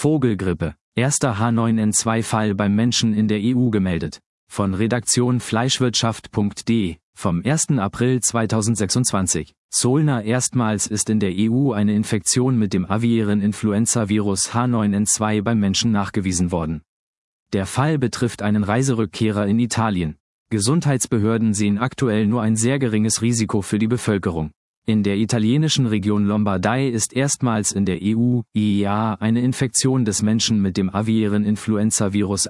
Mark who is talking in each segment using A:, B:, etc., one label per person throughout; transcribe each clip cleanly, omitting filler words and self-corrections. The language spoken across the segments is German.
A: Vogelgrippe. Erster H9N2-Fall beim Menschen in der EU gemeldet. Von Redaktion Fleischwirtschaft.de, vom 1. April 2026. Solna. Erstmals ist in der EU eine Infektion mit dem aviären Influenza-Virus H9N2 beim Menschen nachgewiesen worden. Der Fall betrifft einen Reiserückkehrer in Italien. Gesundheitsbehörden sehen aktuell nur ein sehr geringes Risiko für die Bevölkerung. In der italienischen Region Lombardei ist erstmals in der EU/EEA eine Infektion des Menschen mit dem aviären Influenza-Virus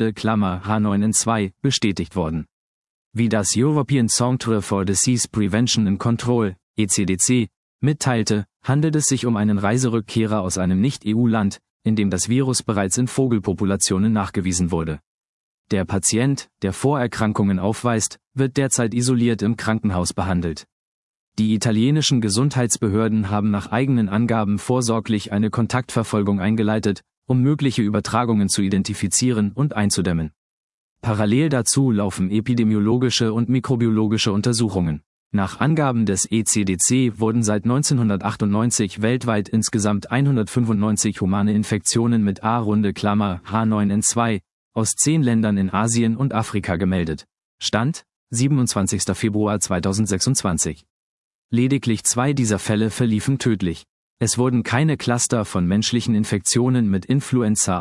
A: A-H9N2 bestätigt worden. Wie das European Centre for Disease Prevention and Control, ECDC, mitteilte, handelt es sich um einen Reiserückkehrer aus einem Nicht-EU-Land, in dem das Virus bereits in Vogelpopulationen nachgewiesen wurde. Der Patient, der Vorerkrankungen aufweist, wird derzeit isoliert im Krankenhaus behandelt. Die italienischen Gesundheitsbehörden haben nach eigenen Angaben vorsorglich eine Kontaktverfolgung eingeleitet, um mögliche Übertragungen zu identifizieren und einzudämmen. Parallel dazu laufen epidemiologische und mikrobiologische Untersuchungen. Nach Angaben des ECDC wurden seit 1998 weltweit insgesamt 195 humane Infektionen mit A-H9N2 aus 10 Ländern in Asien und Afrika gemeldet. Stand: 27. Februar 2026. Lediglich 2 dieser Fälle verliefen tödlich. Es wurden keine Cluster von menschlichen Infektionen mit Influenza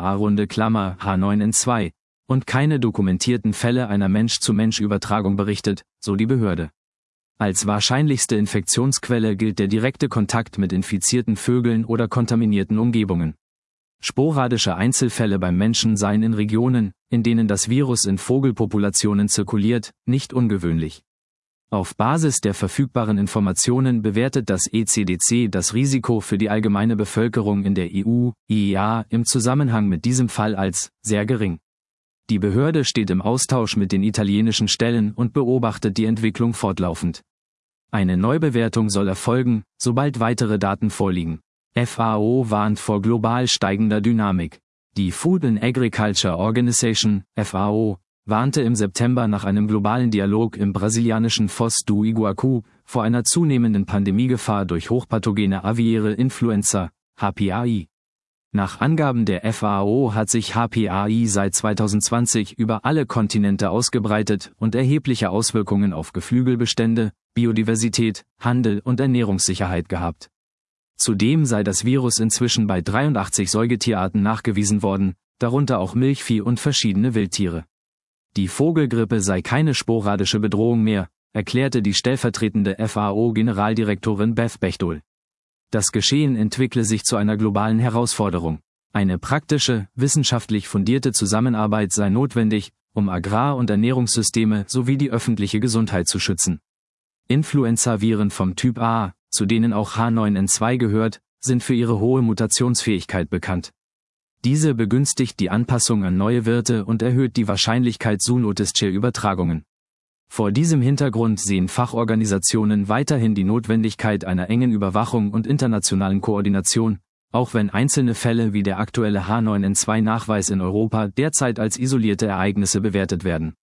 A: A-H9N2 und keine dokumentierten Fälle einer Mensch-zu-Mensch-Übertragung berichtet, so die Behörde. Als wahrscheinlichste Infektionsquelle gilt der direkte Kontakt mit infizierten Vögeln oder kontaminierten Umgebungen. Sporadische Einzelfälle beim Menschen seien in Regionen, in denen das Virus in Vogelpopulationen zirkuliert, nicht ungewöhnlich. Auf Basis der verfügbaren Informationen bewertet das ECDC das Risiko für die allgemeine Bevölkerung in der EU/EEA im Zusammenhang mit diesem Fall als sehr gering. Die Behörde steht im Austausch mit den italienischen Stellen und beobachtet die Entwicklung fortlaufend. Eine Neubewertung soll erfolgen, sobald weitere Daten vorliegen. FAO warnt vor global steigender Dynamik. Die Food and Agriculture Organization, FAO, warnte im September nach einem globalen Dialog im brasilianischen Foz do Iguaçu vor einer zunehmenden Pandemiegefahr durch hochpathogene aviäre Influenza, HPAI. Nach Angaben der FAO hat sich HPAI seit 2020 über alle Kontinente ausgebreitet und erhebliche Auswirkungen auf Geflügelbestände, Biodiversität, Handel und Ernährungssicherheit gehabt. Zudem sei das Virus inzwischen bei 83 Säugetierarten nachgewiesen worden, darunter auch Milchvieh und verschiedene Wildtiere. Die Vogelgrippe sei keine sporadische Bedrohung mehr, erklärte die stellvertretende FAO-Generaldirektorin Beth Bechtold. Das Geschehen entwickle sich zu einer globalen Herausforderung. Eine praktische, wissenschaftlich fundierte Zusammenarbeit sei notwendig, um Agrar- und Ernährungssysteme sowie die öffentliche Gesundheit zu schützen. Influenza-Viren vom Typ A, zu denen auch H9N2 gehört, sind für ihre hohe Mutationsfähigkeit bekannt. Diese begünstigt die Anpassung an neue Wirte und erhöht die Wahrscheinlichkeit zoonotischer Übertragungen. Vor diesem Hintergrund sehen Fachorganisationen weiterhin die Notwendigkeit einer engen Überwachung und internationalen Koordination, auch wenn einzelne Fälle wie der aktuelle H9N2-Nachweis in Europa derzeit als isolierte Ereignisse bewertet werden.